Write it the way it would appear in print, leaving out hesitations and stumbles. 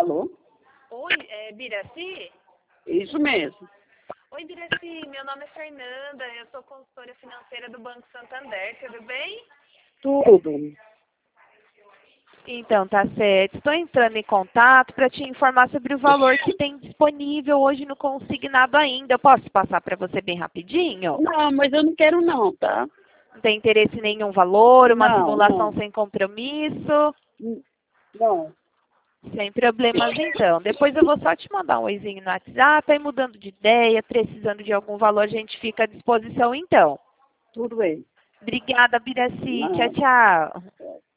Alô? Oi, Biraci? Isso mesmo. Oi, Biraci, meu nome é Fernanda, eu sou consultora financeira do Banco Santander, tudo bem? Tudo. Então, tá certo. Estou entrando em contato para te informar sobre o valor que tem disponível hoje no consignado ainda. Eu posso passar para você bem rapidinho? Não, mas eu não quero não, tá? Não tem interesse em nenhum valor, uma Não, simulação não. sem compromisso? Não. Sem problemas, então. Depois eu vou só te mandar um oizinho no WhatsApp, aí mudando de ideia, precisando de algum valor, a gente fica à disposição, então. Tudo bem. Obrigada, Biraci. Tchau, Nada. tchau.